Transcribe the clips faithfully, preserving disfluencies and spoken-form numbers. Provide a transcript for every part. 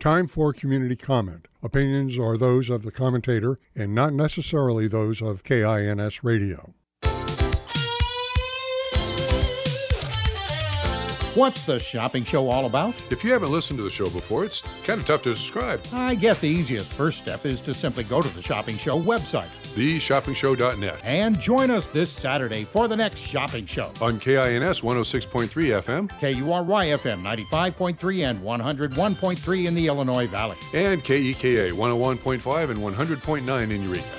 Time for community comment. Opinions are those of the commentator and not necessarily those of K I N S Radio. What's the shopping show all about? If you haven't listened to the show before, it's kind of tough to describe. I guess the easiest first step is to simply go to the Shopping Show website, the shopping show dot net, and join us this Saturday for the next shopping show. On K I N S one oh six point three F M, K U R Y F M ninety-five point three and one oh one point three in the Illinois Valley, and K E K A one oh one point five and one hundred point nine in Eureka.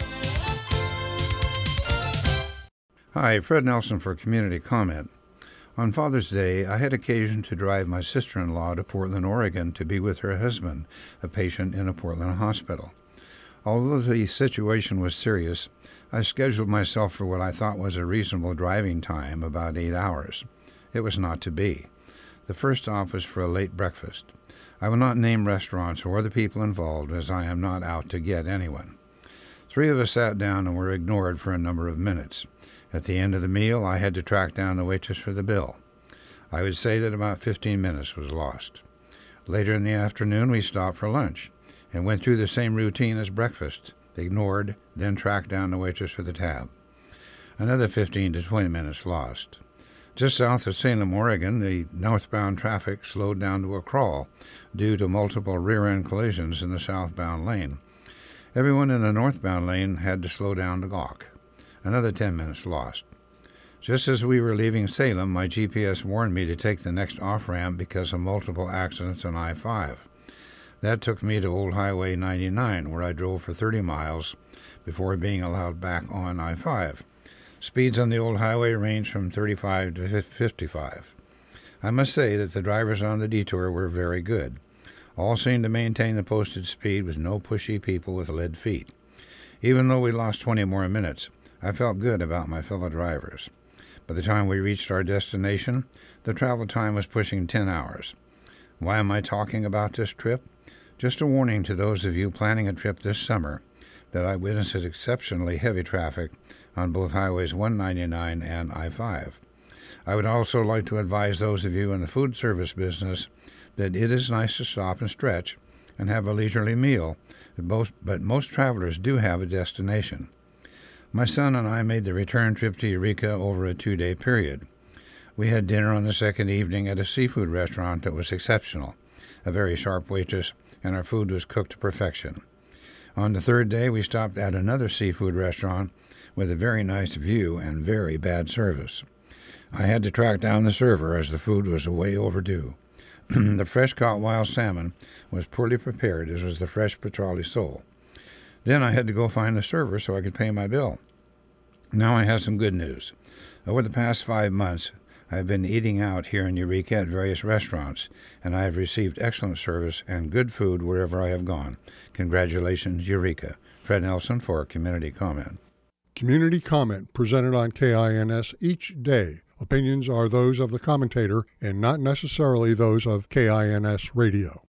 Hi, Fred Nelson for Community Comment. On Father's Day, I had occasion to drive my sister-in-law to Portland, Oregon to be with her husband, a patient in a Portland hospital. Although the situation was serious, I scheduled myself for what I thought was a reasonable driving time, about eight hours. It was not to be. The first stop was for a late breakfast. I will not name restaurants or the people involved, as I am not out to get anyone. Three of us sat down and were ignored for a number of minutes. At the end of the meal, I had to track down the waitress for the bill. I would say that about fifteen minutes was lost. Later in the afternoon, we stopped for lunch and went through the same routine as breakfast, ignored, then tracked down the waitress for the tab. Another fifteen to twenty minutes lost. Just south of Salem, Oregon, the northbound traffic slowed down to a crawl due to multiple rear-end collisions in the southbound lane. Everyone in the northbound lane had to slow down to gawk. Another ten minutes lost. Just as we were leaving Salem, my G P S warned me to take the next off-ramp because of multiple accidents on I five. That took me to Old Highway ninety-nine, where I drove for thirty miles before being allowed back on I five. Speeds on the Old Highway range from thirty-five to fifty-five. I must say that the drivers on the detour were very good. All seemed to maintain the posted speed with no pushy people with lead feet. Even though we lost twenty more minutes, I felt good about my fellow drivers. By the time we reached our destination, the travel time was pushing ten hours. Why am I talking about this trip? Just a warning to those of you planning a trip this summer that I witnessed exceptionally heavy traffic on both Highways one ninety-nine and I five. I would also like to advise those of you in the food service business that it is nice to stop and stretch and have a leisurely meal, but most, but most travelers do have a destination. My son and I made the return trip to Eureka over a two-day period. We had dinner on the second evening at a seafood restaurant that was exceptional, a very sharp waitress, and our food was cooked to perfection. On the third day, we stopped at another seafood restaurant with a very nice view and very bad service. I had to track down the server as the food was way overdue. The fresh-caught wild salmon was poorly prepared, as was the fresh petrale sole. Then I had to go find the server so I could pay my bill. Now I have some good news. Over the past five months, I have been eating out here in Eureka at various restaurants, and I have received excellent service and good food wherever I have gone. Congratulations, Eureka. Fred Nelson for Community Comment. Community comment presented on K I N S each day. Opinions are those of the commentator and not necessarily those of K I N S Radio.